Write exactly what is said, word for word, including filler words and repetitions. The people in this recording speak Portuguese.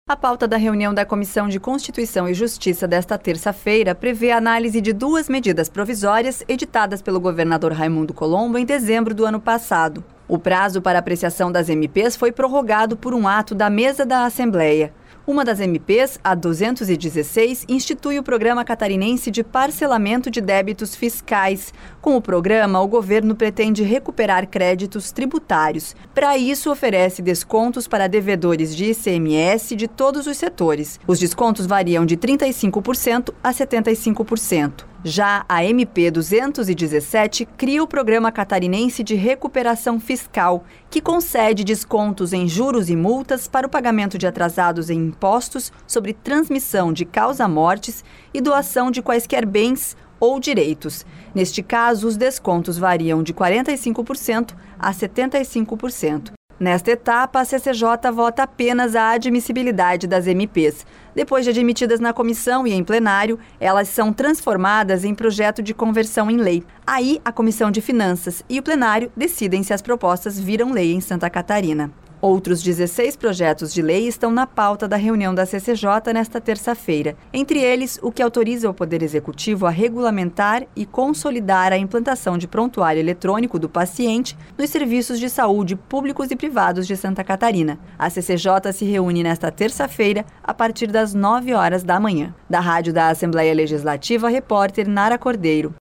A pauta da reunião da Comissão de Constituição e Justiça desta terça-feira prevê a análise de duas medidas provisórias editadas pelo governador Raimundo Colombo em dezembro do ano passado. O prazo para apreciação das M Pês foi prorrogado por um ato da mesa da Assembleia. Uma das M Pês, a duzentos e dezesseis, institui o Programa Catarinense de Parcelamento de Débitos Fiscais. Com o programa, o governo pretende recuperar créditos tributários. Para isso, oferece descontos para devedores de I C M S de todos os setores. Os descontos variam de trinta e cinco por cento a setenta e cinco por cento. Já a M P duzentos e dezessete cria o Programa Catarinense de Recuperação Fiscal, que concede descontos em juros e multas para o pagamento de atrasados em impostos sobre transmissão de causa-mortes e doação de quaisquer bens ou direitos. Neste caso, os descontos variam de quarenta e cinco por cento a setenta e cinco por cento. Nesta etapa, a C C J vota apenas a admissibilidade das M Pês. Depois de admitidas na comissão e em plenário, elas são transformadas em projeto de conversão em lei. Aí, a Comissão de Finanças e o plenário decidem se as propostas viram lei em Santa Catarina. Outros dezesseis projetos de lei estão na pauta da reunião da C C J nesta terça-feira. Entre eles, o que autoriza o Poder Executivo a regulamentar e consolidar a implantação de prontuário eletrônico do paciente nos serviços de saúde públicos e privados de Santa Catarina. A C C J se reúne nesta terça-feira, a partir das nove horas da manhã. Da Rádio da Assembleia Legislativa, repórter Nara Cordeiro.